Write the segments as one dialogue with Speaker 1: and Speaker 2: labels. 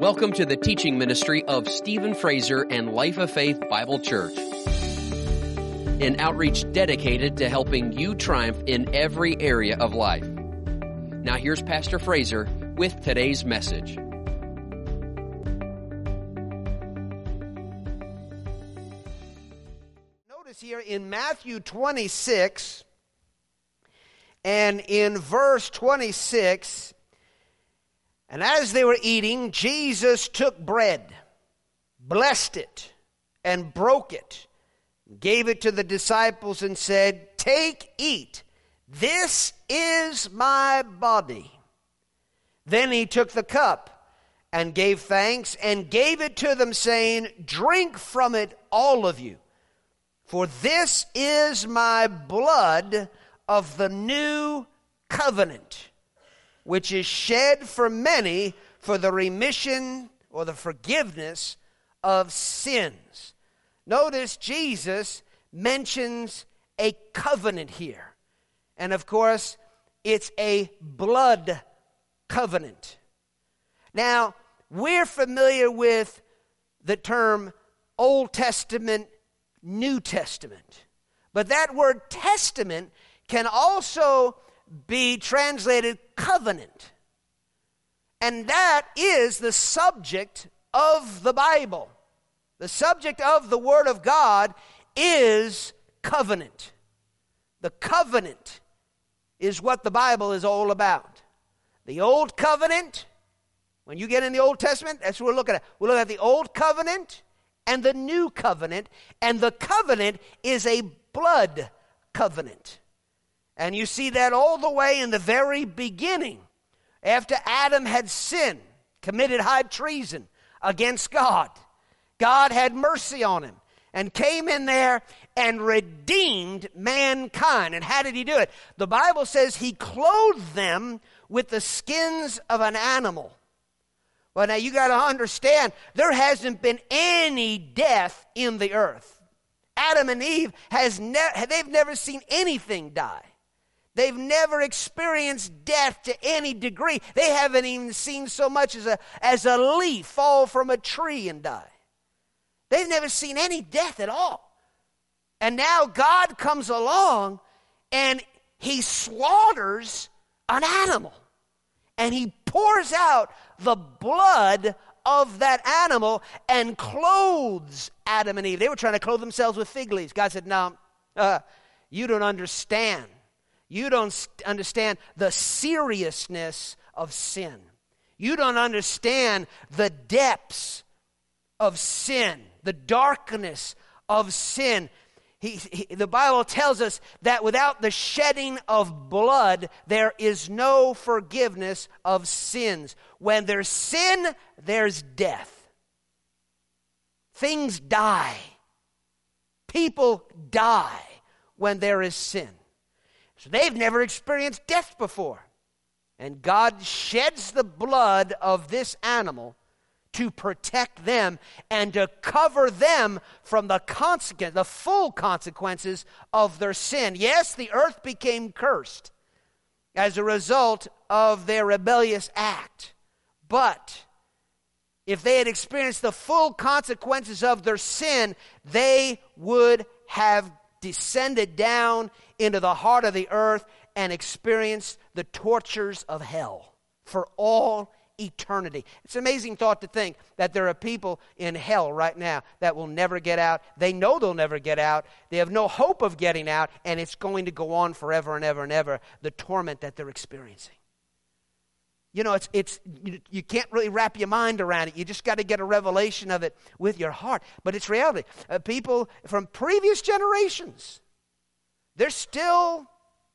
Speaker 1: Welcome to the teaching ministry of Stephen Fraser and Life of Faith Bible Church, an outreach dedicated to helping you triumph in every area of life. Now here's Pastor Fraser with today's message.
Speaker 2: Notice here in Matthew 26 and in verse 26, and as they were eating, Jesus took bread, blessed it, and broke it, gave it to the disciples and said, "Take, eat, this is my body." Then he took the cup and gave thanks and gave it to them, saying, "Drink from it, all of you, for this is my blood of the new covenant, which is shed for many for the remission or the forgiveness of sins." Notice Jesus mentions a covenant here. And of course, it's a blood covenant. Now, we're familiar with the term Old Testament, New Testament. But that word testament can also be translated covenant. And that is the subject of the Bible. The subject of the Word of God is covenant. The covenant is what the Bible is all about. The Old Covenant, when you get in the Old Testament, that's what we're looking at. We're looking at the Old Covenant and the New Covenant. And the covenant is a blood covenant. And you see that all the way in the very beginning. After Adam had sinned, committed high treason against God, God had mercy on him and came in there and redeemed mankind. And how did he do it? The Bible says he clothed them with the skins of an animal. Well, now you got to understand, there hasn't been any death in the earth. Adam and Eve, they've never seen anything die. They've never experienced death to any degree. They haven't even seen so much as a leaf fall from a tree and die. They've never seen any death at all. And now God comes along and he slaughters an animal. And he pours out the blood of that animal and clothes Adam and Eve. They were trying to clothe themselves with fig leaves. God said, "No, you don't understand. You don't understand the seriousness of sin. You don't understand the depths of sin, the darkness of sin." The Bible tells us that without the shedding of blood, there is no forgiveness of sins. When there's sin, there's death. Things die. People die when there is sin. So they've never experienced death before. And God sheds the blood of this animal to protect them and to cover them from the full consequences of their sin. Yes, the earth became cursed as a result of their rebellious act. But if they had experienced the full consequences of their sin, they would have descended down into the heart of the earth and experienced the tortures of hell for all eternity. It's an amazing thought to think that there are people in hell right now that will never get out. They know they'll never get out. They have no hope of getting out, and it's going to go on forever and ever and ever, the torment that they're experiencing. You know, you can't really wrap your mind around it. You just got to get a revelation of it with your heart. But it's reality. People from previous generations, they're still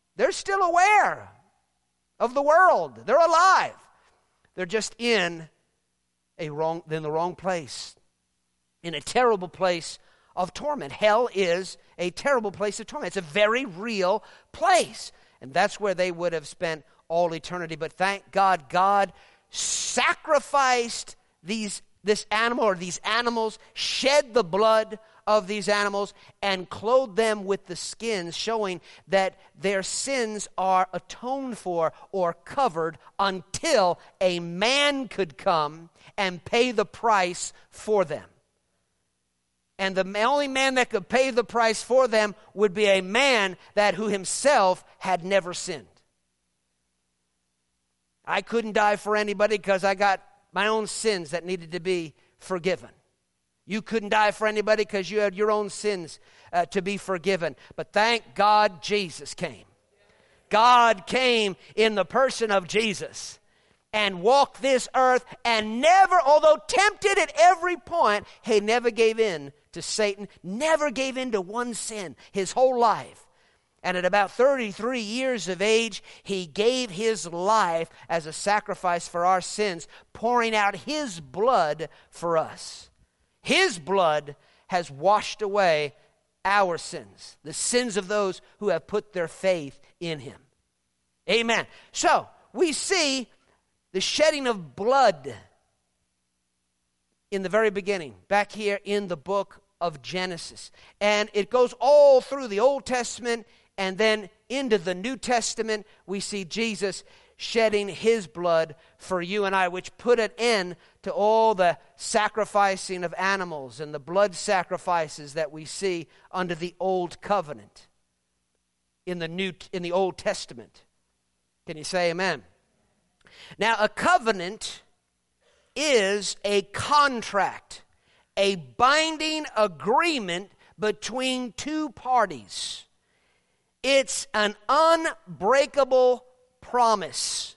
Speaker 2: aware of the world. They're alive. They're just in the wrong place, in a terrible place of torment. Hell is a terrible place of torment. It's a very real place. And that's where they would have spent all eternity. But thank God, God sacrificed this animal, or these animals, shed the blood of these animals and clothed them with the skins, showing that their sins are atoned for or covered until a man could come and pay the price for them. And the only man that could pay the price for them would be a man who himself had never sinned. I couldn't die for anybody because I got my own sins that needed to be forgiven. You couldn't die for anybody because you had your own sins to be forgiven. But thank God Jesus came. God came in the person of Jesus and walked this earth and never, although tempted at every point, he never gave in to Satan, never gave in to one sin his whole life. And at about 33 years of age, he gave his life as a sacrifice for our sins, pouring out his blood for us. His blood has washed away our sins, the sins of those who have put their faith in him. Amen. So, we see the shedding of blood in the very beginning, back here in the book of Genesis. And it goes all through the Old Testament, and then into the New Testament, we see Jesus shedding his blood for you and I, which put an end to all the sacrificing of animals and the blood sacrifices that we see under the Old Covenant in the Old Testament. Can you say amen? Now, a covenant is a contract, a binding agreement between two parties. It's an unbreakable promise.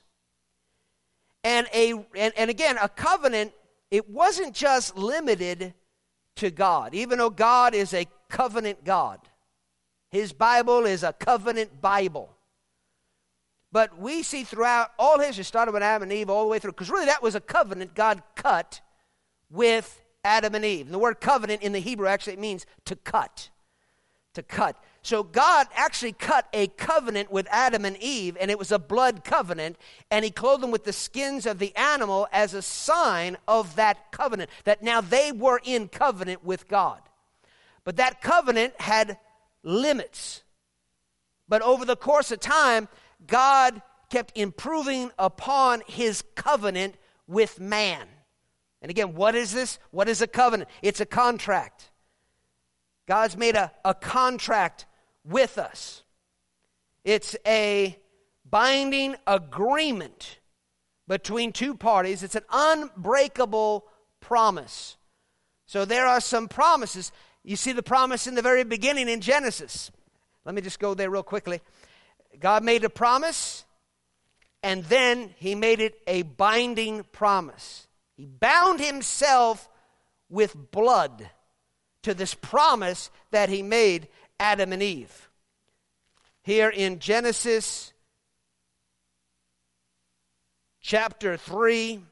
Speaker 2: And again, a covenant, it wasn't just limited to God, even though God is a covenant God. His Bible is a covenant Bible. But we see throughout all history, started with Adam and Eve all the way through, because really that was a covenant God cut with Adam and Eve. And the word covenant in the Hebrew actually means to cut. To cut. So God actually cut a covenant with Adam and Eve, and it was a blood covenant, and he clothed them with the skins of the animal as a sign of that covenant, that now they were in covenant with God. But that covenant had limits. But over the course of time, God kept improving upon his covenant with man. And again, what is this? What is a covenant? It's a contract. God's made a contract with us. It's a binding agreement between two parties. It's an unbreakable promise. So there are some promises. You see the promise in the very beginning in Genesis. Let me just go there real quickly. God made a promise, and then he made it a binding promise. He bound himself with blood to this promise that he made Adam and Eve. Here in Genesis chapter 3,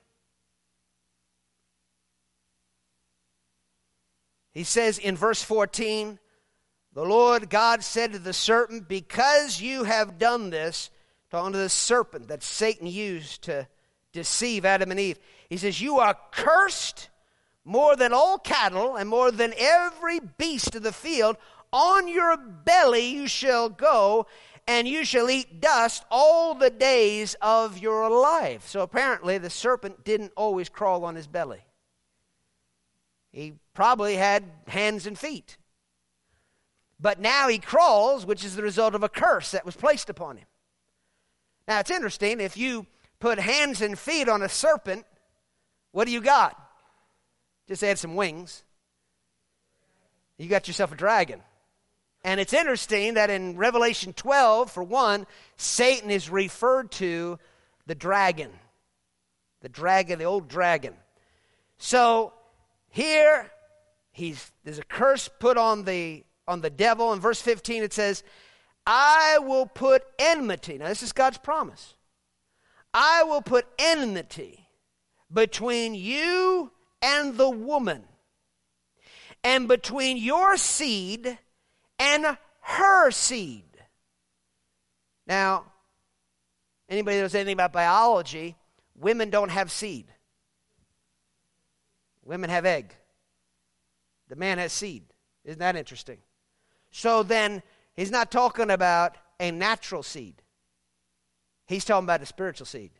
Speaker 2: he says in verse 14, the Lord God said to the serpent, because you have done this, talking to the serpent that Satan used to deceive Adam and Eve, he says, you are cursed more than all cattle and more than every beast of the field. On your belly you shall go, and you shall eat dust all the days of your life. So apparently the serpent didn't always crawl on his belly. He probably had hands and feet. But now he crawls, which is the result of a curse that was placed upon him. Now it's interesting, if you put hands and feet on a serpent, what do you got? Just add some wings. You got yourself a dragon. And it's interesting that in Revelation 12, for one, Satan is referred to the dragon. The dragon, the old dragon. So here, there's a curse put on the devil. In verse 15 it says, I will put enmity. Now this is God's promise. I will put enmity between you and the woman, and between your seed and her seed. Now, anybody that knows anything about biology, women don't have seed. Women have egg. The man has seed. Isn't that interesting? So then, he's not talking about a natural seed. He's talking about a spiritual seed.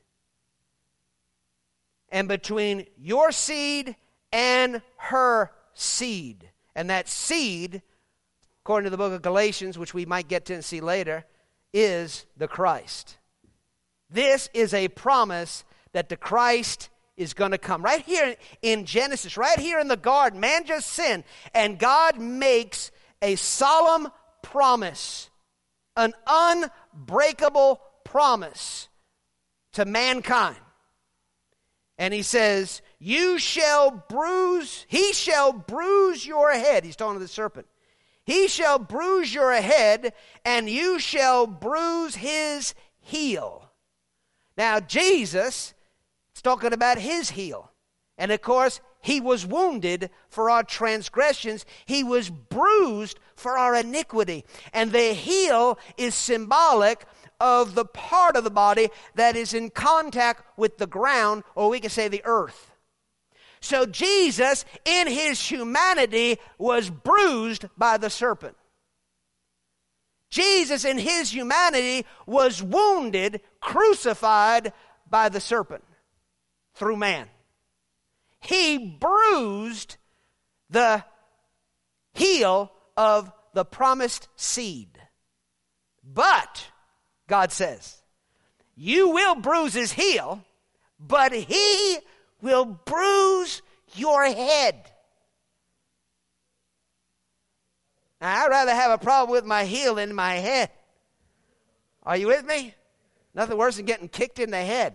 Speaker 2: And between your seed and her seed, and that seed, according to the book of Galatians, which we might get to and see later, is the Christ. This is a promise that the Christ is going to come. Right here in Genesis, right here in the garden, man just sinned, and God makes a solemn promise, an unbreakable promise to mankind. And he says, he shall bruise your head. He's talking to the serpent. He shall bruise your head, and you shall bruise his heel. Now, Jesus, it's talking about his heel. And of course, he was wounded for our transgressions. He was bruised for our iniquity. And the heel is symbolic of the part of the body that is in contact with the ground, or we can say the earth. So Jesus, in his humanity, was bruised by the serpent. Jesus, in his humanity, was wounded, crucified by the serpent through man. He bruised the heel of the promised seed. But, God says, you will bruise his heel, but he will bruise your head. Now, I'd rather have a problem with my heel than my head. Are you with me? Nothing worse than getting kicked in the head.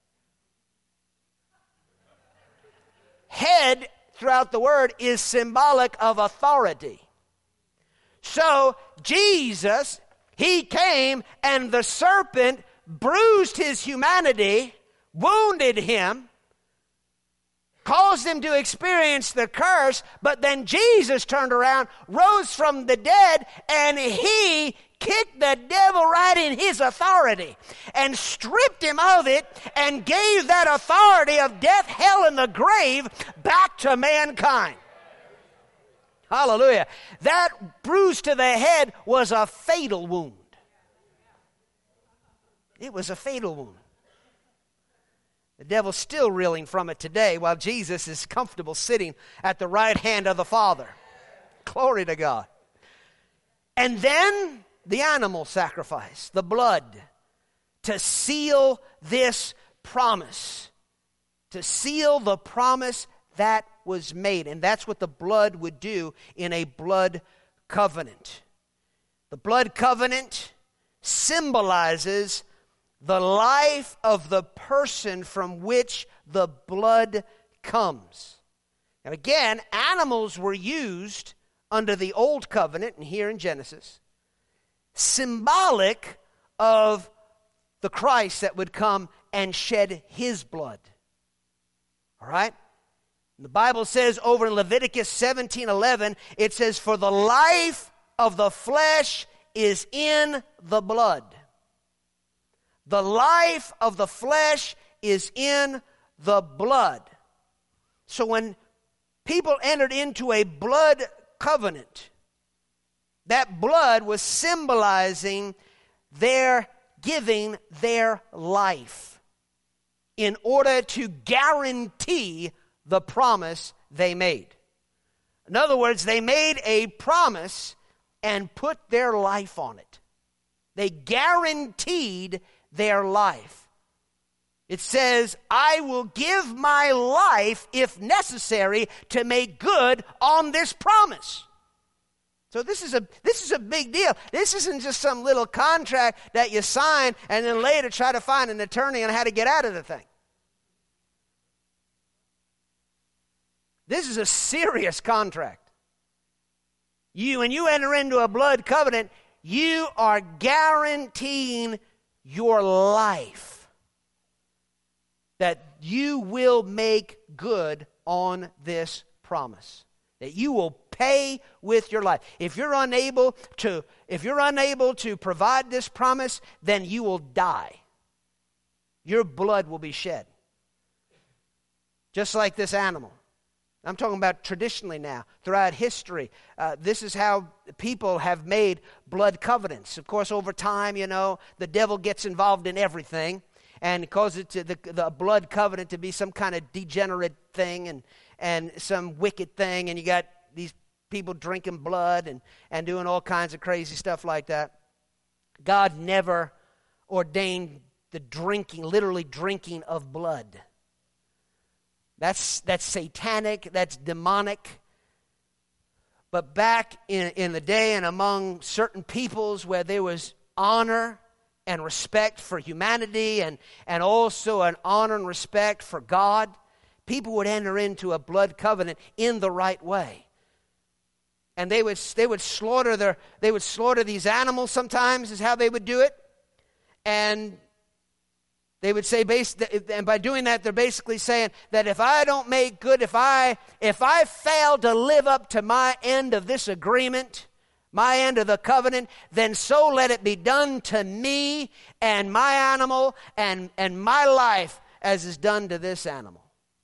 Speaker 2: Head, throughout the word, is symbolic of authority. So, Jesus, he came and the serpent bruised his humanity, wounded him, caused him to experience the curse, but then Jesus turned around, rose from the dead, and he kicked the devil right in his authority and stripped him of it and gave that authority of death, hell, and the grave back to mankind. Hallelujah. That bruise to the head was a fatal wound. It was a fatal wound. The devil's still reeling from it today while Jesus is comfortable sitting at the right hand of the Father. Glory to God. And then the animal sacrifice, the blood, to seal this promise, to seal the promise that was made. And that's what the blood would do in a blood covenant. The blood covenant symbolizes the life of the person from which the blood comes. And again, animals were used under the old covenant, and here in Genesis, symbolic of the Christ that would come and shed his blood. All right? And the Bible says over in Leviticus 17:11, it says, "For the life of the flesh is in the blood." The life of the flesh is in the blood. So when people entered into a blood covenant, that blood was symbolizing their giving their life in order to guarantee the promise they made. In other words, they made a promise and put their life on it. They guaranteed their life. It says, "I will give my life if necessary to make good on this promise." So this is a big deal. This isn't just some little contract that you sign and then later try to find an attorney on how to get out of the thing. This is a serious contract. When you enter into a blood covenant, you are guaranteeing your life, that you will make good on this promise, that you will pay with your life. If you're unable to provide this promise, then you will die. Your blood will be shed, just like this animal. I'm talking about traditionally now, throughout history. This is how people have made blood covenants. Of course, over time, the devil gets involved in everything and causes the blood covenant to be some kind of degenerate thing and some wicked thing, and you got these people drinking blood and doing all kinds of crazy stuff like that. God never ordained the literally drinking of blood. That's satanic, that's demonic. But back in the day and among certain peoples where there was honor and respect for humanity and also an honor and respect for God, people would enter into a blood covenant in the right way. And they would slaughter these animals sometimes is how they would do it. And they would say, and by doing that, they're basically saying that if I don't make good, if I fail to live up to my end of this agreement, my end of the covenant, then so let it be done to me and my animal and my life as is done to this animal.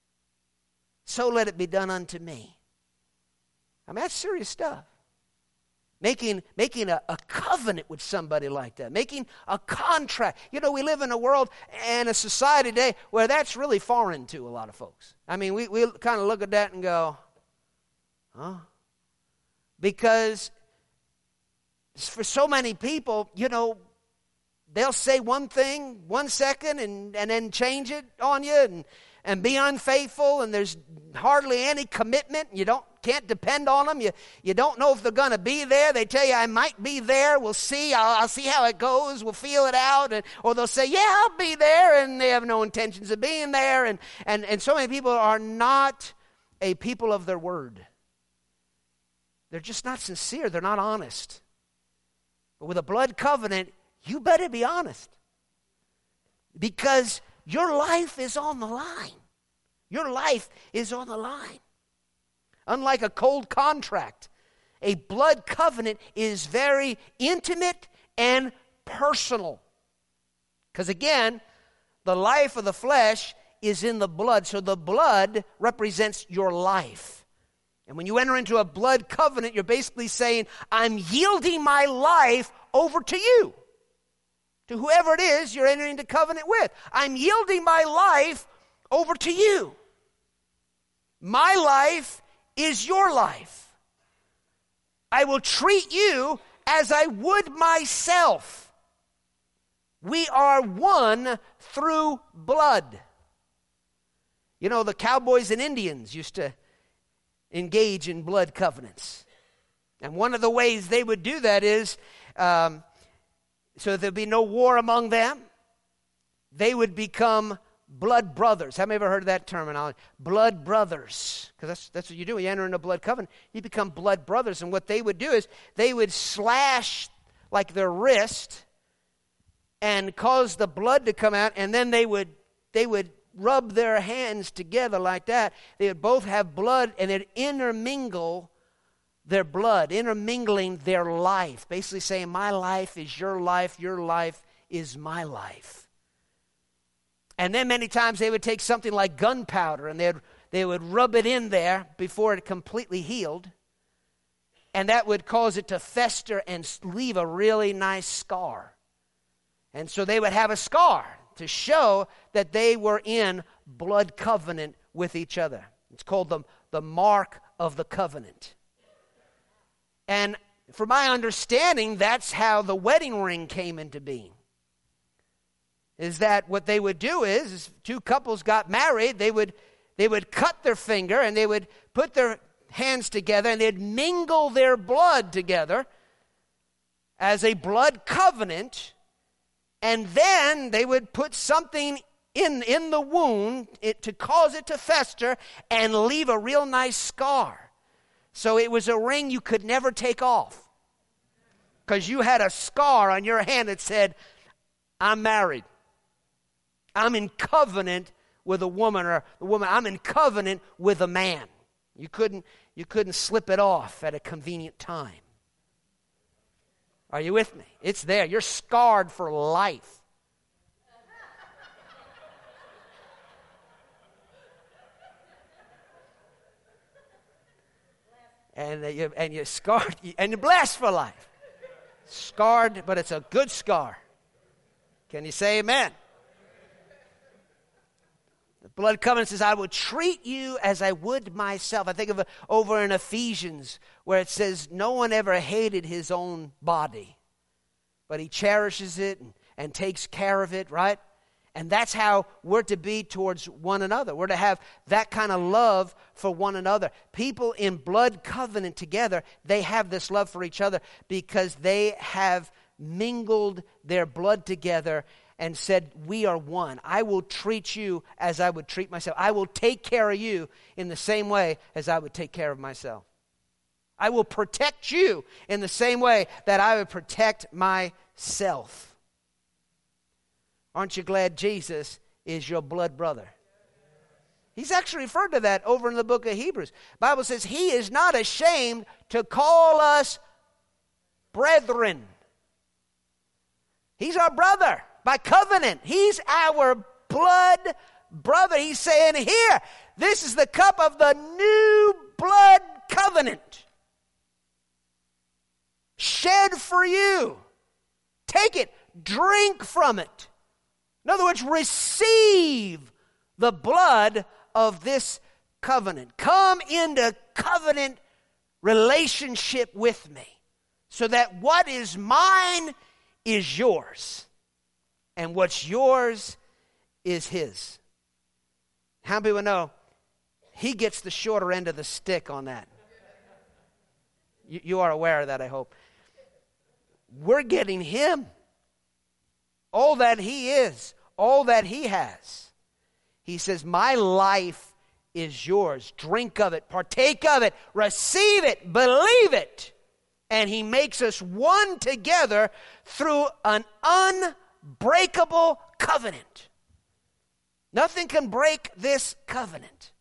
Speaker 2: So let it be done unto me. I mean, that's serious stuff. Making a covenant with somebody like that. Making a contract. We live in a world and a society today where that's really foreign to a lot of folks. I mean, we kind of look at that and go, huh? Because for so many people, they'll say one thing 1 second and then change it on you and be unfaithful, and there's hardly any commitment. You can't depend on them. You don't know if they're going to be there. They tell you, I might be there. We'll see. I'll see how it goes. We'll feel it out. Or they'll say, yeah, I'll be there, and they have no intentions of being there. And so many people are not a people of their word. They're just not sincere. They're not honest. But with a blood covenant, you better be honest. Because your life is on the line. Your life is on the line. Unlike a cold contract, a blood covenant is very intimate and personal. Because again, the life of the flesh is in the blood. So the blood represents your life. And when you enter into a blood covenant, you're basically saying, I'm yielding my life over to you. To whoever it is you're entering into covenant with. I'm yielding my life over to you. My life is your life. I will treat you as I would myself. We are one through blood. The cowboys and Indians used to engage in blood covenants. And one of the ways they would do that is, so there'd be no war among them, they would become blood brothers. Have you ever heard of that terminology? Blood brothers. Because that's what you do. You enter into a blood covenant, you become blood brothers. And what they would do is they would slash like their wrist and cause the blood to come out, and then they would rub their hands together like that. They would both have blood, and they'd intermingle their blood, intermingling their life, basically saying, my life is your life is my life. And then many times they would take something like gunpowder and they would rub it in there before it completely healed, and that would cause it to fester and leave a really nice scar. And so they would have a scar to show that they were in blood covenant with each other. It's called the mark of the covenant. And from my understanding, that's how the wedding ring came into being. Is that what they would do is two couples got married, they would cut their finger and they would put their hands together and they'd mingle their blood together as a blood covenant, and then they would put something in the wound to cause it to fester and leave a real nice scar. So it was a ring you could never take off because you had a scar on your hand that said, I'm married. I'm in covenant with a woman, or the woman, I'm in covenant with a man. You couldn't slip it off at a convenient time. Are you with me? It's there. You're scarred for life. And you're scarred, and you're blessed for life. Scarred, but it's a good scar. Can you say amen? The blood covenant says, I will treat you as I would myself. I think of it over in Ephesians where it says, no one ever hated his own body, but he cherishes it and takes care of it, right? And that's how we're to be towards one another. We're to have that kind of love for one another. People in blood covenant together, they have this love for each other because they have mingled their blood together and said, we are one. I will treat you as I would treat myself. I will take care of you in the same way as I would take care of myself. I will protect you in the same way that I would protect myself. Aren't you glad Jesus is your blood brother? He's actually referred to that over in the book of Hebrews. The Bible says he is not ashamed to call us brethren. He's our brother by covenant. He's our blood brother. He's saying here, this is the cup of the new blood covenant. Shed for you. Take it. Drink from it. In other words, receive the blood of this covenant. Come into covenant relationship with me so that what is mine is yours and what's yours is his. How many people know he gets the shorter end of the stick on that? You are aware of that, I hope. We're getting him. All that he is, all that he has. He says, my life is yours. Drink of it, partake of it, receive it, believe it. And he makes us one together through an unbreakable covenant. Nothing can break this covenant.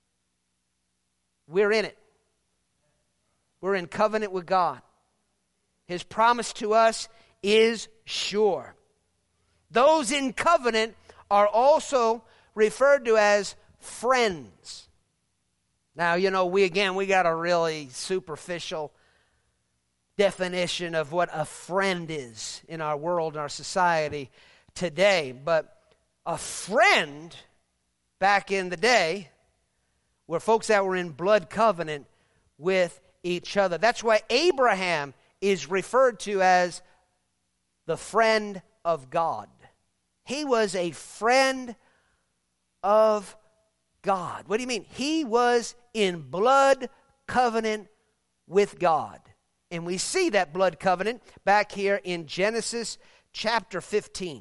Speaker 2: We're in it. We're in covenant with God. His promise to us is sure. Those in covenant are also referred to as friends. Now, we got a really superficial definition of what a friend is in our world, in our society today. But a friend back in the day were folks that were in blood covenant with each other. That's why Abraham is referred to as the friend of God. He was a friend of God. What do you mean? He was in blood covenant with God. And we see that blood covenant back here in Genesis chapter 15.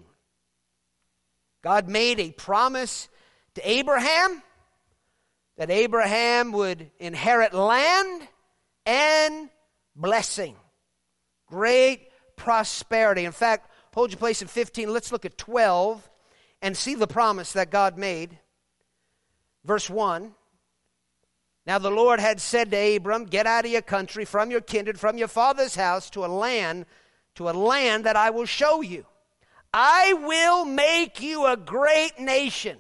Speaker 2: God made a promise to Abraham that Abraham would inherit land and blessing. Great prosperity. In fact, hold your place in 15. Let's look at 12 and see the promise that God made. Verse 1. Now the Lord had said to Abram, get out of your country, from your kindred, from your father's house, to a land that I will show you. I will make you a great nation.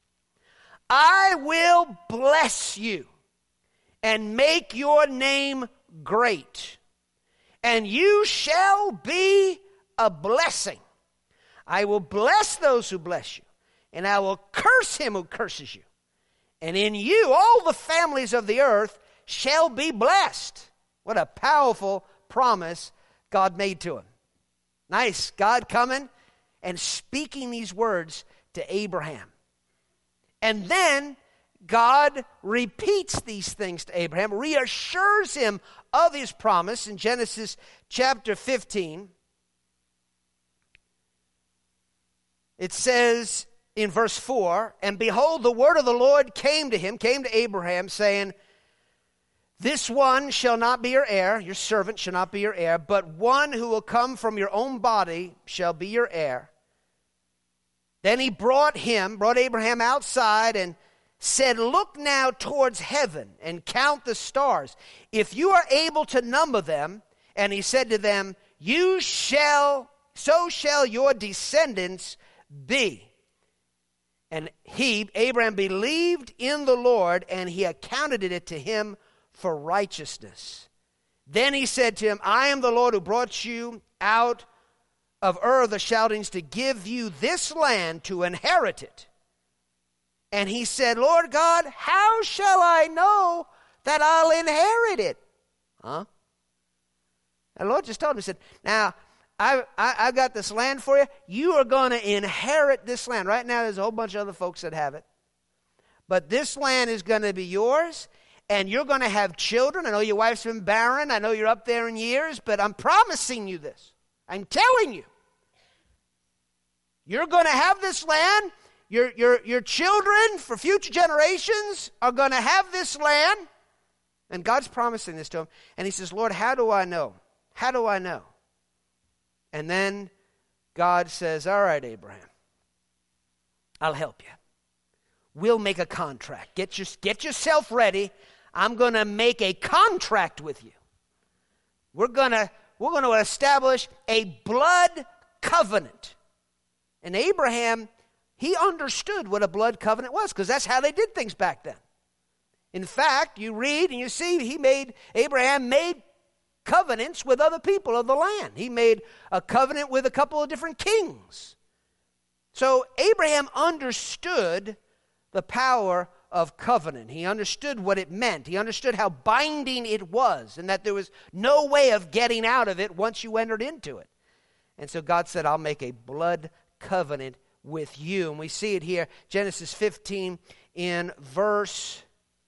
Speaker 2: I will bless you and make your name great. And you shall be a blessing. I will bless those who bless you, and I will curse him who curses you. And in you all the families of the earth shall be blessed. What a powerful promise God made to him. Nice. God coming and speaking these words to Abraham. And then God repeats these things to Abraham, reassures him of his promise in Genesis chapter 15. It says in verse 4, and behold, the word of the Lord came to Abraham, saying, this one shall not be your heir, your servant shall not be your heir, but one who will come from your own body shall be your heir. Then he brought Abraham outside and said, look now towards heaven and count the stars, if you are able to number them. And he said to them, so shall your descendants be. And Abraham believed in the Lord, and he accounted it to him for righteousness. Then he said to him, I am the Lord who brought you out of Ur of the Chaldeans to give you this land to inherit it. And he said, Lord God, how shall I know that I'll inherit it? Huh? And the Lord just told him, he said, now, I've got this land for you. You are going to inherit this land. Right now, there's a whole bunch of other folks that have it. But this land is going to be yours, and you're going to have children. I know your wife's been barren. I know you're up there in years, but I'm promising you this. I'm telling you. You're going to have this land. Your children for future generations are going to have this land. And God's promising this to him. And he says, Lord, how do I know? How do I know? And then God says, all right, Abraham, I'll help you. We'll make a contract. Get yourself ready. I'm going to make a contract with you. We're going to establish a blood covenant. And Abraham, he understood what a blood covenant was, because that's how they did things back then. In fact, you read and you see Abraham made covenants with other people of the land. He made a covenant with a couple of different kings. So Abraham understood the power of covenant. He understood what it meant. He understood how binding it was, and that there was no way of getting out of it once you entered into it. And so God said, I'll make a blood covenant with you. And we see it here, Genesis 15 in verse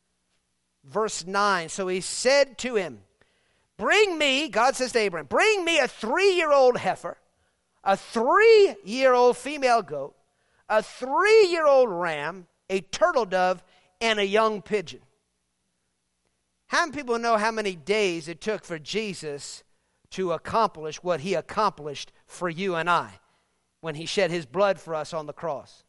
Speaker 2: 9. So he said to him, bring me, God says to Abraham, bring me a 3-year-old heifer, a 3-year-old female goat, a 3-year-old ram, a turtle dove, and a young pigeon. How many people know how many days it took for Jesus to accomplish what he accomplished for you and I when he shed his blood for us on the cross?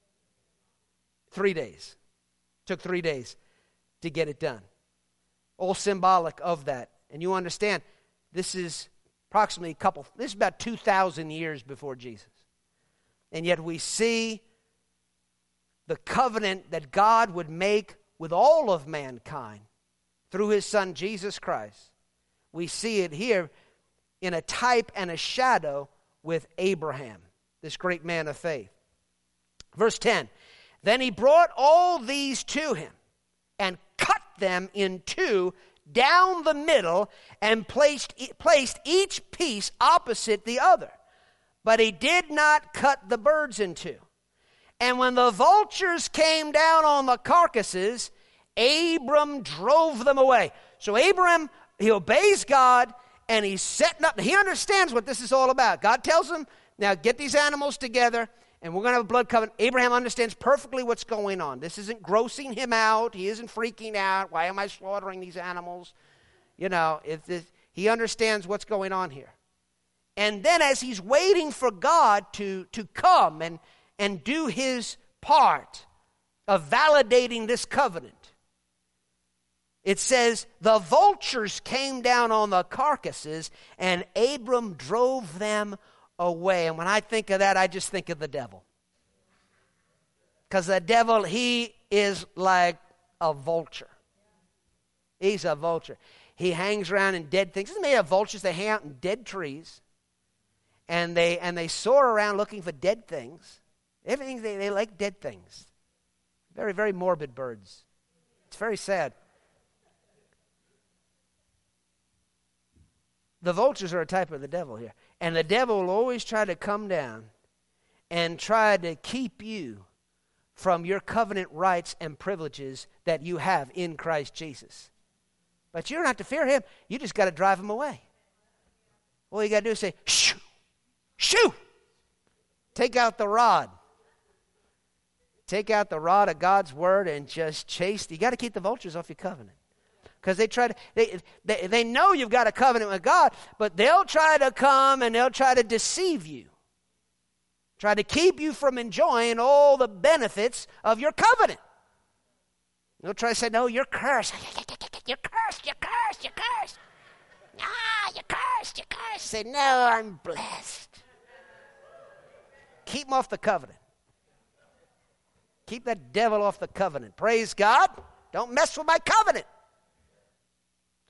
Speaker 2: 3 days. Took 3 days to get it done. All symbolic of that. And you understand, this is approximately this is about 2,000 years before Jesus. And yet we see the covenant that God would make with all of mankind through his Son, Jesus Christ. We see it here in a type and a shadow with Abraham, this great man of faith. Verse 10, then he brought all these to him and cut them in two down the middle and placed each piece opposite the other. But he did not cut the birds in two. And when the vultures came down on the carcasses, Abram drove them away. So Abram, he obeys God, and he's setting up. He understands what this is all about. God tells him, now get these animals together, and we're going to have a blood covenant. Abraham understands perfectly what's going on. This isn't grossing him out. He isn't freaking out. Why am I slaughtering these animals? He understands what's going on here. And then as he's waiting for God to come and do his part of validating this covenant, it says, the vultures came down on the carcasses, and Abram drove them away. And when I think of that, I just think of the devil. Because the devil, he is like a vulture. He's a vulture. He hangs around in dead things. Isn't they have vultures? They hang out in dead trees. And they soar around looking for dead things. Everything, they like dead things. Very, very morbid birds. It's very sad. The vultures are a type of the devil here. And the devil will always try to come down and try to keep you from your covenant rights and privileges that you have in Christ Jesus. But you don't have to fear him. You just got to drive him away. All you got to do is say, shoo, shoo. Take out the rod. Take out the rod of God's word and just chase. You got to keep the vultures off your covenant. Because they know you've got a covenant with God, but they'll try to come and they'll try to deceive you. Try to keep you from enjoying all the benefits of your covenant. They'll try to say, no, you're cursed. You're cursed, you're cursed, you're cursed. No, you're cursed, you're cursed. Say, no, I'm blessed. Keep them off the covenant. Keep that devil off the covenant. Praise God. Don't mess with my covenant.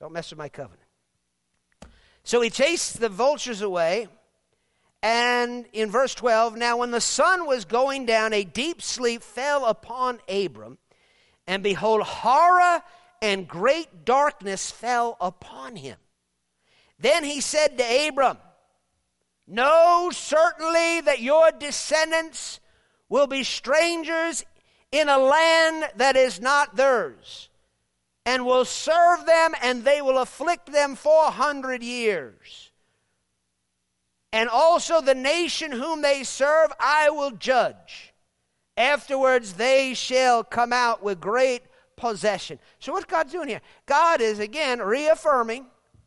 Speaker 2: Don't mess with my covenant. So he chased the vultures away. And in verse 12, now when the sun was going down, a deep sleep fell upon Abram. And behold, horror and great darkness fell upon him. Then he said to Abram, know certainly that your descendants will be strangers in a land that is not theirs, and will serve them, and they will afflict them 400 years. And also the nation whom they serve I will judge. Afterwards they shall come out with great possession. So what's God doing here? God is again reaffirming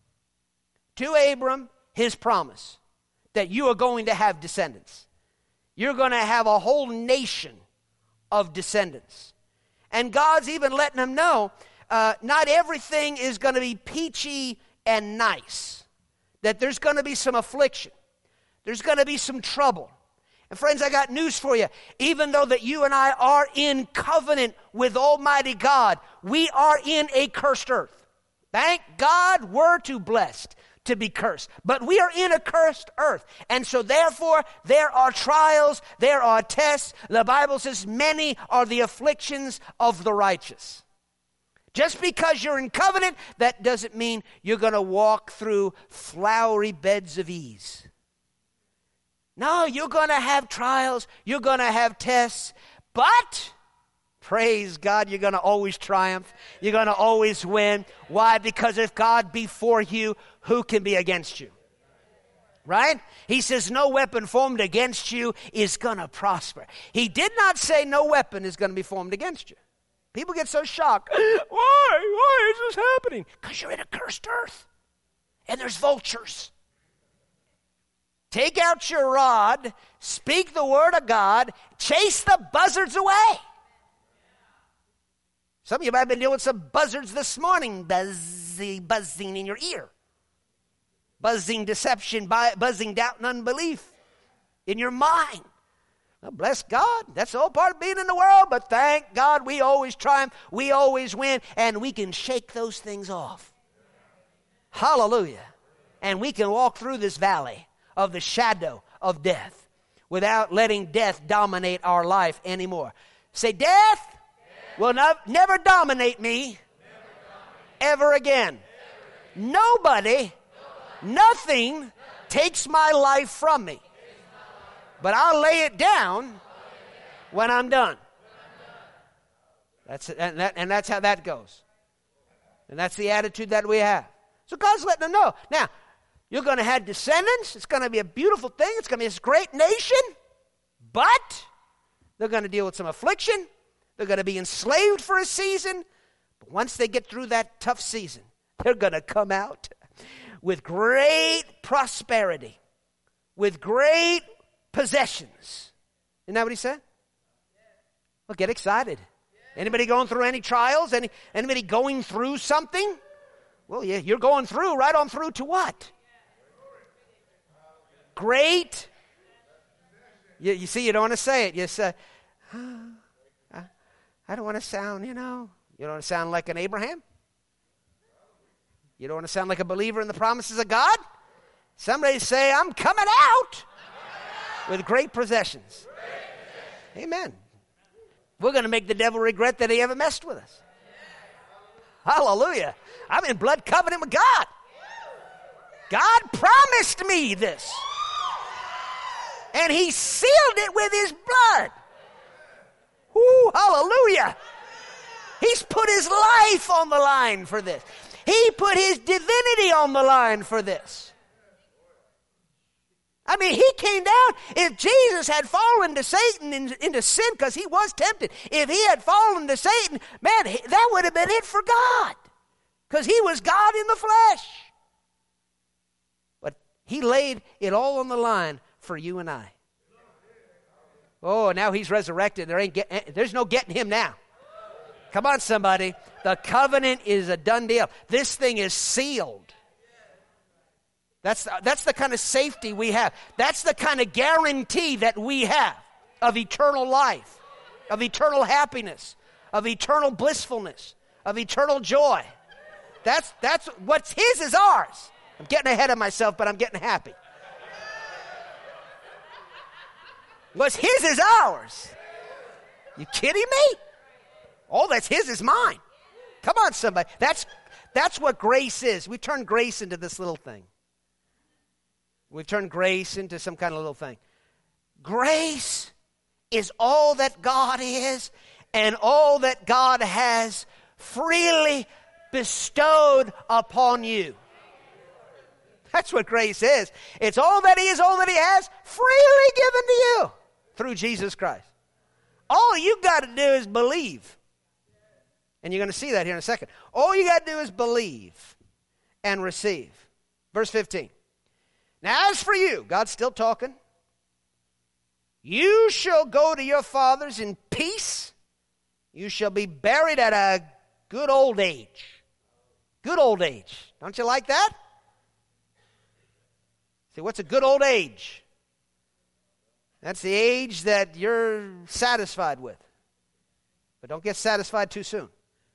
Speaker 2: to Abram his promise that you are going to have descendants. You're going to have a whole nation of descendants. And God's even letting him know not everything is going to be peachy and nice. That there's going to be some affliction. There's going to be some trouble. And friends, I got news for you. Even though that you and I are in covenant with Almighty God, we are in a cursed earth. Thank God we're too blessed to be cursed. But we are in a cursed earth. And so therefore, there are trials, there are tests. The Bible says many are the afflictions of the righteous. Just because you're in covenant, that doesn't mean you're going to walk through flowery beds of ease. No, you're going to have trials, you're going to have tests, but praise God, you're going to always triumph. You're going to always win. Why? Because if God be for you, who can be against you? Right? He says no weapon formed against you is going to prosper. He did not say no weapon is going to be formed against you. People get so shocked. Why is this happening? Because you're in a cursed earth. And there's vultures. Take out your rod, speak the word of God, chase the buzzards away. Some of you might have been dealing with some buzzards this morning, buzzing in your ear. Buzzing deception, buzzing doubt and unbelief in your mind. Well, bless God, that's all part of being in the world, but thank God we always triumph, we always win, and we can shake those things off. Hallelujah. And we can walk through this valley of the shadow of death without letting death dominate our life anymore. Say, death will never dominate me ever again. Nobody, nothing takes my life from me. But I'll lay it down when I'm done. And that's how that goes. And that's the attitude that we have. So God's letting them know. Now, you're going to have descendants. It's going to be a beautiful thing. It's going to be this great nation. But they're going to deal with some affliction. They're going to be enslaved for a season. But once they get through that tough season, they're going to come out with great prosperity, with great possessions. Isn't that what he said? Well, get excited. Anybody going through any trials? Anybody going through something? Well, yeah, you're going through, right on through to what? Great. You see, you don't want to say it. You say, I don't want to sound, you don't want to sound like an Abraham. You don't want to sound like a believer in the promises of God. Somebody say, I'm coming out with great possessions. Amen. We're going to make the devil regret that he ever messed with us. Hallelujah. I'm in blood covenant with God. God promised me this. And he sealed it with his blood. Ooh, hallelujah. He's put his life on the line for this. He put his divinity on the line for this. I mean, he came down. If Jesus had fallen to Satan into sin, because he was tempted, if he had fallen to Satan, man, that would have been it for God. Because he was God in the flesh. But he laid it all on the line for you and I. Oh, now he's resurrected. There's no getting him now. Come on, somebody. The covenant is a done deal. This thing is sealed. That's the kind of safety we have. That's the kind of guarantee that we have of eternal life, of eternal happiness, of eternal blissfulness, of eternal joy. That's what's his is ours. I'm getting ahead of myself, but I'm getting happy. What's his is ours. You kidding me? All that's his is mine. Come on, somebody. That's what grace is. We've turned grace into this little thing. We've turned grace into some kind of little thing. Grace is all that God is and all that God has freely bestowed upon you. That's what grace is. It's all that he is, all that he has, freely given to you through Jesus Christ. All you got to do is believe. And you're going to see that here in a second. All you got to do is believe and receive. Verse 15. Now as for you, God's still talking. You shall go to your fathers in peace. You shall be buried at a good old age. Good old age. Don't you like that? See, what's a good old age? That's the age that you're satisfied with. But don't get satisfied too soon.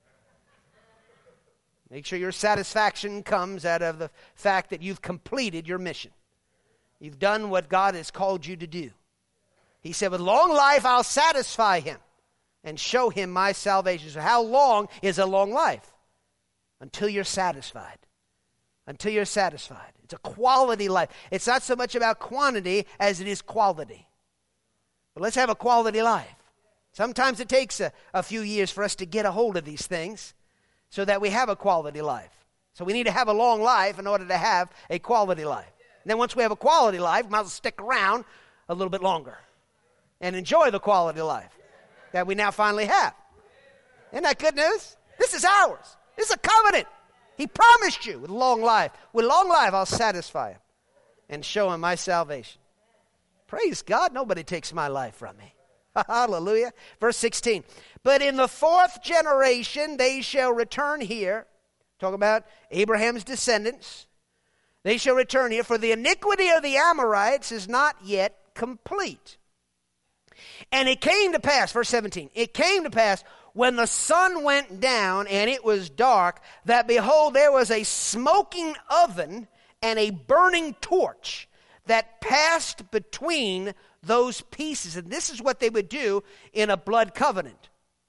Speaker 2: Make sure your satisfaction comes out of the fact that you've completed your mission. You've done what God has called you to do. He said, with long life I'll satisfy him and show him my salvation. So how long is a long life? Until you're satisfied. Until you're satisfied. It's a quality life. It's not so much about quantity as it is quality. But let's have a quality life. Sometimes it takes a few years for us to get a hold of these things so that we have a quality life. So we need to have a long life in order to have a quality life. And then once we have a quality life, we might as well stick around a little bit longer and enjoy the quality life that we now finally have. Isn't that good news? This is ours. This is a covenant. He promised you with long life. With long life, I'll satisfy him and show him my salvation. Praise God, nobody takes my life from me. Hallelujah. Verse 16. But in the fourth generation they shall return here. Talking about Abraham's descendants. They shall return here, for the iniquity of the Amorites is not yet complete. And it came to pass, verse 17, it came to pass when the sun went down and it was dark, that behold, there was a smoking oven and a burning torch that passed between those pieces. And this is what they would do in a blood covenant.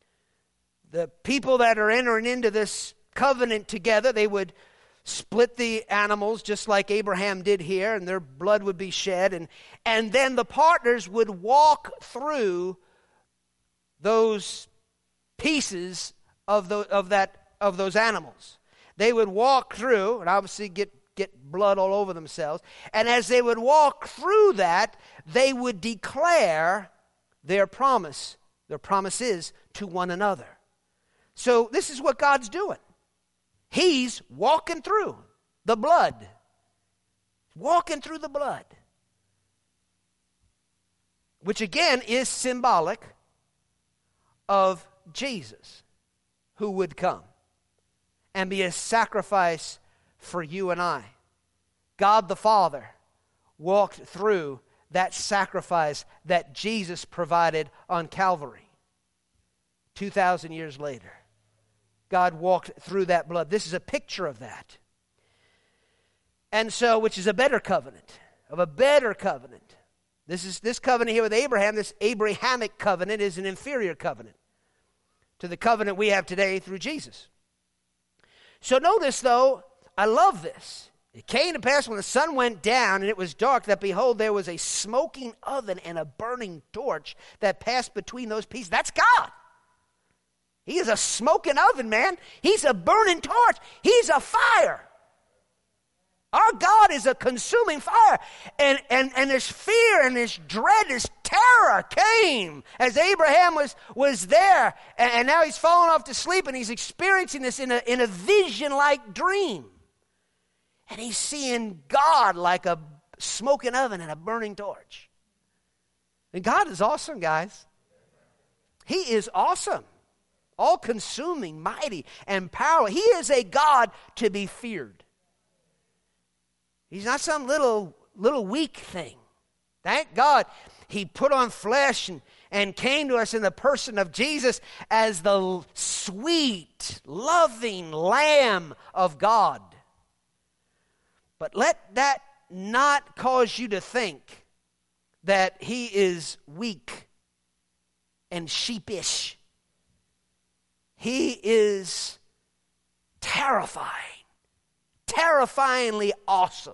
Speaker 2: The people that are entering into this covenant together, they would split the animals just like Abraham did here, and their blood would be shed. And then the partners would walk through those pieces of those animals. They would walk through and obviously get blood all over themselves. And as they would walk through that, they would declare their promise. Their promises to one another. So this is what God's doing. He's walking through the blood. Walking through the blood. Which again is symbolic of Jesus, who would come and be a sacrifice for you and I. God the Father walked through that sacrifice that Jesus provided on Calvary. 2,000 years later, God walked through that blood. This is a picture of that. And so, which is a better covenant, of a better covenant. This covenant here with Abraham, this Abrahamic covenant, is an inferior covenant to the covenant we have today through Jesus. So notice, though, I love this. It came to pass when the sun went down and it was dark, that behold, there was a smoking oven and a burning torch that passed between those pieces. That's God. He is a smoking oven, man. He's a burning torch. He's a fire. Our God is a consuming fire. And this fear and this dread, this terror came as Abraham was there. And now he's fallen off to sleep and he's experiencing this in a vision-like dream. And he's seeing God like a smoking oven and a burning torch. And God is awesome, guys. He is awesome. All-consuming, mighty, and powerful. He is a God to be feared. He's not some little weak thing. Thank God he put on flesh and came to us in the person of Jesus as the sweet, loving Lamb of God. But let that not cause you to think that he is weak and sheepish. He is terrifying, terrifyingly awesome.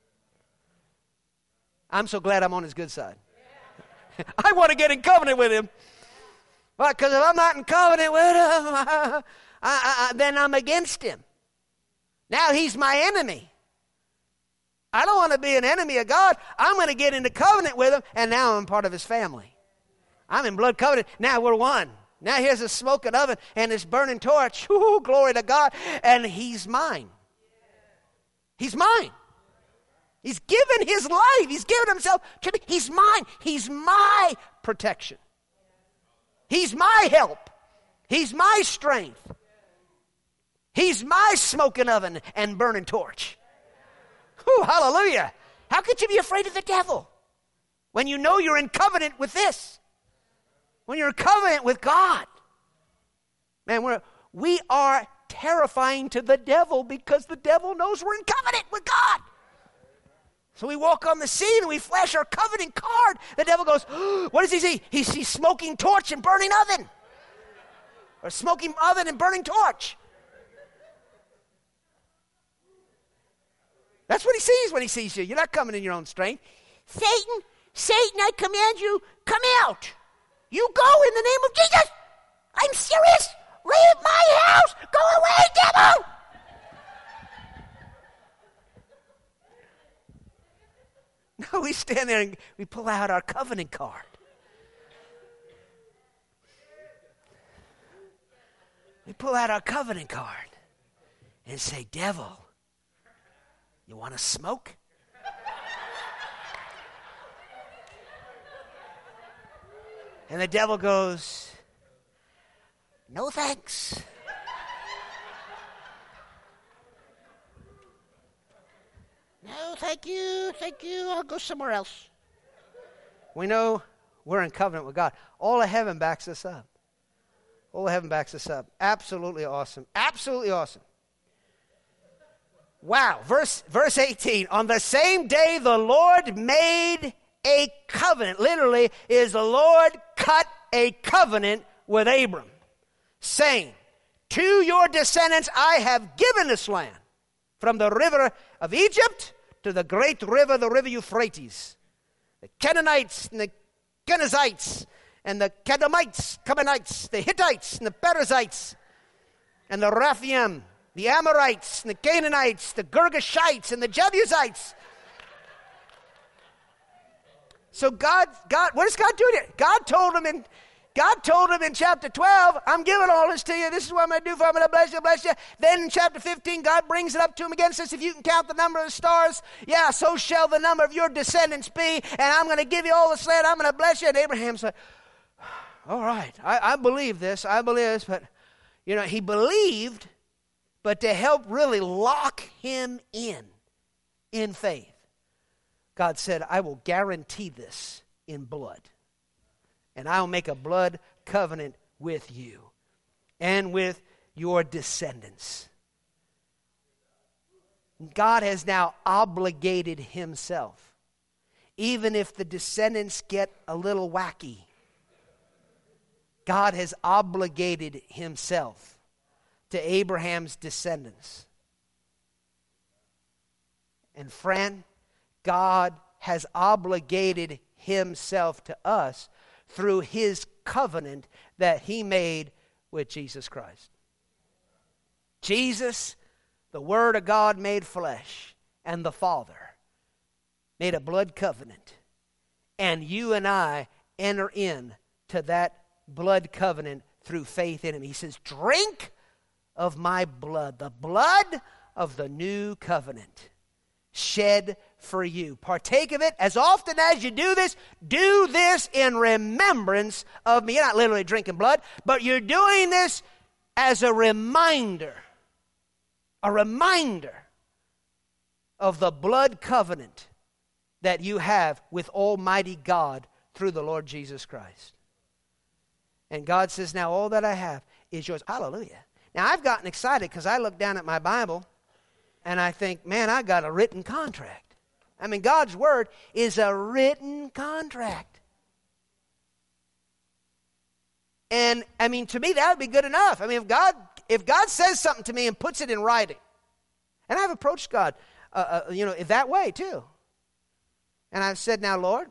Speaker 2: I'm so glad I'm on his good side. I want to get in covenant with him. Because if I'm not in covenant with him, then I'm against him. Now he's my enemy. I don't want to be an enemy of God. I'm going to get into covenant with him, and now I'm part of his family. I'm in blood covenant. Now we're one. Now here's a smoking oven and this burning torch. Ooh, glory to God. And he's mine. He's mine. He's given his life. He's given himself to me. He's mine. He's my protection. He's my help. He's my strength. He's my smoking oven and burning torch. Whew, hallelujah. How could you be afraid of the devil when you know you're in covenant with this? When you're in covenant with God. Man, we are terrifying to the devil because the devil knows we're in covenant with God. So we walk on the scene and we flash our covenant card. The devil goes, oh, what does he see? He sees smoking torch and burning oven. Or smoking oven and burning torch. That's what he sees when he sees you. You're not coming in your own strength. Satan, I command you, come out. You go in the name of Jesus. I'm serious. Leave my house. Go away, devil. No, we stand there and we pull out our covenant card. We pull out our covenant card and say, devil, you want to smoke? And the devil goes, no thanks. No, thank you, I'll go somewhere else. We know we're in covenant with God. All of heaven backs us up. All of heaven backs us up. Absolutely awesome. Absolutely awesome. Wow. Verse 18. On the same day the Lord made a covenant. Literally is the Lord cut a covenant with Abram, saying, to your descendants I have given this land, from the river of Egypt to the great river, the river Euphrates. The Canaanites and the Kenizzites and the Kadmonites, the Hittites and the Perizzites and the Rephaim, the Amorites and the Canaanites, the Girgashites and the Jebusites. So God, what is God doing here? God told him in chapter 12, I'm giving all this to you. This is what I'm going to do for you. I'm going to bless you, bless you. Then in chapter 15, God brings it up to him again, says, if you can count the number of the stars, yeah, so shall the number of your descendants be, and I'm going to give you all this land. I'm going to bless you. And Abraham said, all right, I believe this. I believe this. But, he believed, but to help really lock him in faith, God said, I will guarantee this in blood. And I'll make a blood covenant with you and with your descendants. God has now obligated himself. Even if the descendants get a little wacky, God has obligated himself to Abraham's descendants. And friend, God has obligated himself to us through his covenant that he made with Jesus Christ. Jesus, the Word of God made flesh, and the Father made a blood covenant. And you and I enter in to that blood covenant through faith in him. He says, drink of my blood, the blood of the new covenant, shed for you. Partake of it as often as you do this in remembrance of me. You're not literally drinking blood, but you're doing this as a reminder of the blood covenant that you have with Almighty God through the Lord Jesus Christ. And God says, now all that I have is yours. Hallelujah. Now I've gotten excited because I look down at my Bible and I think, man, I got a written contract. I mean, God's word is a written contract. And I mean, to me, that would be good enough. I mean, if God says something to me and puts it in writing, and I've approached God, that way too. And I've said, now, Lord,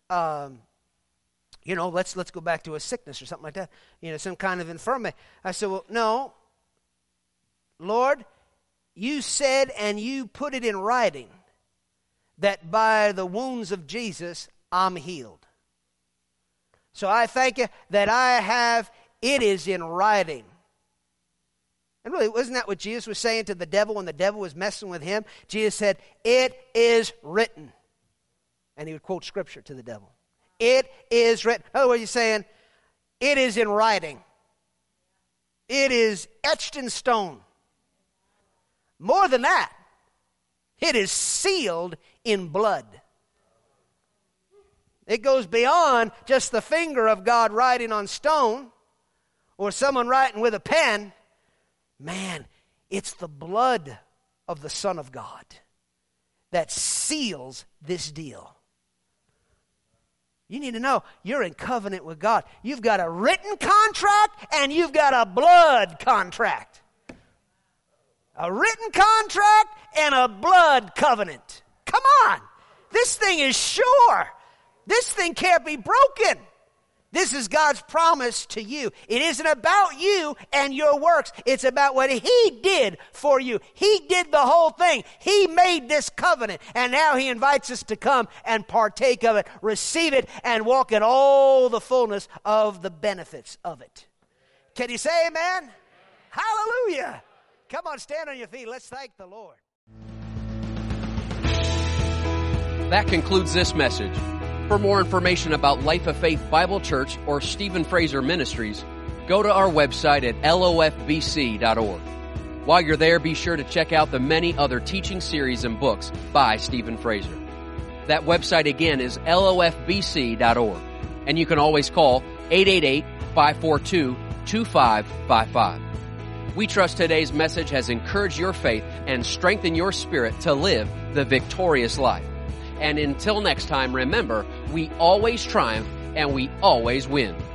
Speaker 2: let's go back to a sickness or something like that. Some kind of infirmity. I said, well, no, Lord, you said and you put it in writing that by the wounds of Jesus, I'm healed. So I thank you that it is in writing. And really, wasn't that what Jesus was saying to the devil when the devil was messing with him? Jesus said, it is written. And he would quote scripture to the devil. It is written. In other words, he's saying, it is in writing. It is etched in stone. More than that, it is sealed in blood. It goes beyond just the finger of God writing on stone or someone writing with a pen. Man, it's the blood of the Son of God that seals this deal. You need to know you're in covenant with God. You've got a written contract and you've got a blood contract. A written contract and a blood covenant. Come on. This thing is sure. This thing can't be broken. This is God's promise to you. It isn't about you and your works. It's about what He did for you. He did the whole thing. He made this covenant. And now He invites us to come and partake of it, receive it, and walk in all the fullness of the benefits of it. Can you say amen? Hallelujah. Come on, stand on your feet. Let's thank the Lord.
Speaker 1: That concludes this message. For more information about Life of Faith Bible Church or Stephen Fraser Ministries, go to our website at lofbc.org. While you're there, be sure to check out the many other teaching series and books by Stephen Fraser. That website again is lofbc.org, and you can always call 888-542-2555. We trust today's message has encouraged your faith and strengthened your spirit to live the victorious life. And until next time, remember, we always triumph and we always win.